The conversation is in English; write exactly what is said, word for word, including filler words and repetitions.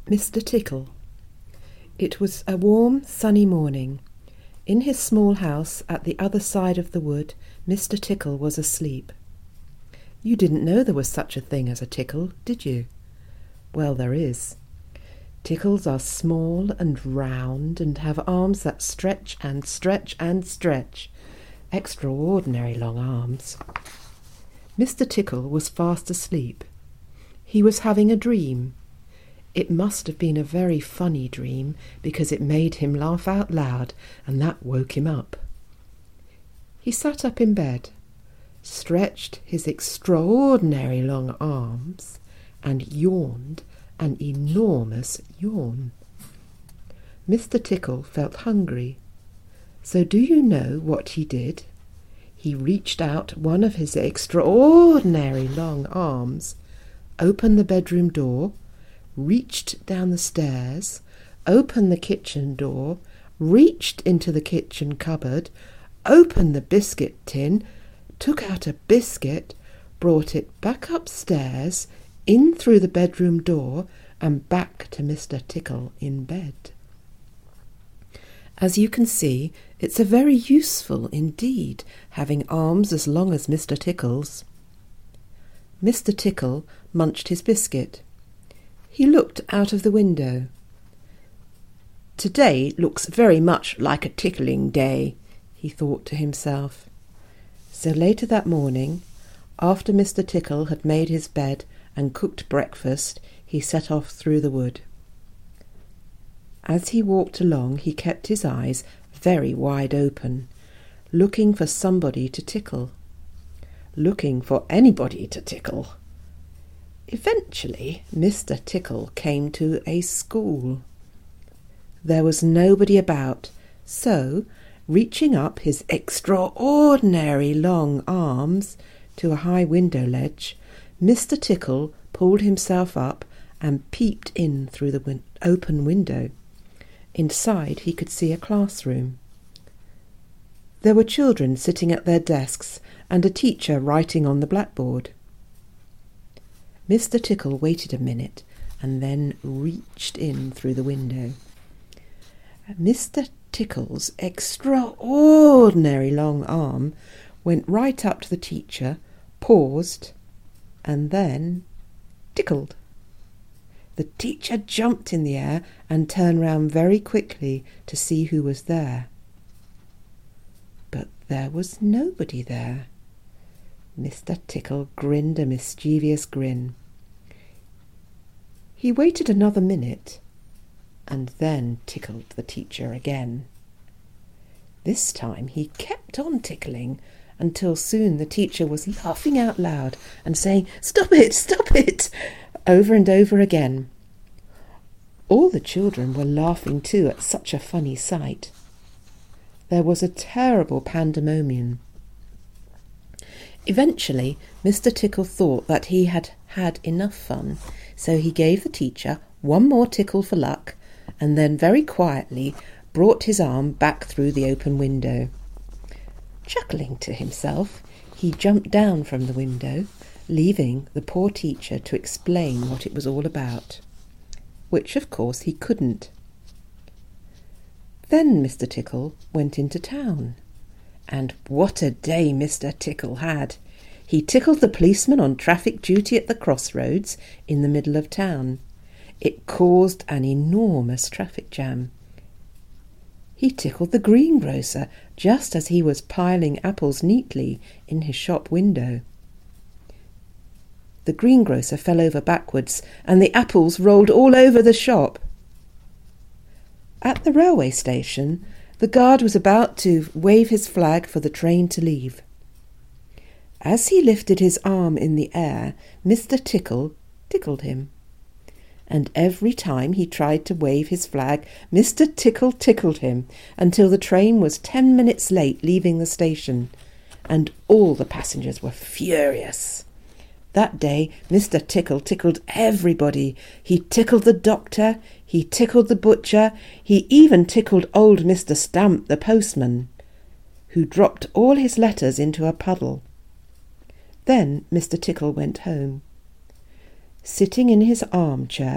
Mister Tickle. It was a warm, sunny morning. In his small house at the other side of the wood, Mister Tickle was asleep. You didn't know there was such a thing as a tickle, did you? Well, there is. Tickles are small and round and have arms that stretch and stretch and stretch. Extraordinary long arms. Mister Tickle was fast asleep. He was having a dream. It must have been a very funny dream, because it made him laugh out loud, and that woke him up. He sat up in bed, stretched his extraordinary long arms, and yawned an enormous yawn. Mister Tickle felt hungry, so do you know what he did? He reached out one of his extraordinary long arms, opened the bedroom door, reached down the stairs, opened the kitchen door, reached into the kitchen cupboard, opened the biscuit tin, took out a biscuit, brought it back upstairs, in through the bedroom door, and back to Mister Tickle in bed. As you can see, it's a very useful indeed, having arms as long as Mister Tickle's. Mister Tickle munched his biscuit. He looked out of the window. "Today looks very much like a tickling day," he thought to himself. So later that morning, after Mister Tickle had made his bed and cooked breakfast, he set off through the wood. As he walked along, he kept his eyes very wide open, looking for somebody to tickle, looking for anybody to tickle. Eventually, Mister Tickle came to a school. There was nobody about, so, reaching up his extraordinary long arms to a high window ledge, Mister Tickle pulled himself up and peeped in through the win- open window. Inside he could see a classroom. There were children sitting at their desks and a teacher writing on the blackboard. Mister Tickle waited a minute and then reached in through the window. Mister Tickle's extraordinary long arm went right up to the teacher, paused, and then tickled. The teacher jumped in the air and turned round very quickly to see who was there. But there was nobody there. Mister Tickle grinned a mischievous grin. He waited another minute and then tickled the teacher again. This time he kept on tickling until soon the teacher was laughing out loud and saying, "Stop it, stop it," over and over again. All the children were laughing too at such a funny sight. There was a terrible pandemonium. Eventually, Mister Tickle thought that he had had enough fun, so he gave the teacher one more tickle for luck, and then very quietly brought his arm back through the open window. Chuckling to himself, he jumped down from the window, leaving the poor teacher to explain what it was all about, which of course he couldn't. Then Mister Tickle went into town. And what a day Mister Tickle had! He tickled the policeman on traffic duty at the crossroads in the middle of town. It caused an enormous traffic jam. He tickled the greengrocer just as he was piling apples neatly in his shop window. The greengrocer fell over backwards, and the apples rolled all over the shop. At the railway station, the guard was about to wave his flag for the train to leave. As he lifted his arm in the air, Mister Tickle tickled him. And every time he tried to wave his flag, Mister Tickle tickled him until the train was ten minutes late leaving the station, and all the passengers were furious. That day Mister Tickle tickled everybody. He tickled the doctor, he tickled the butcher, he even tickled old Mister Stamp, the postman, who dropped all his letters into a puddle. Then Mister Tickle went home. Sitting in his armchair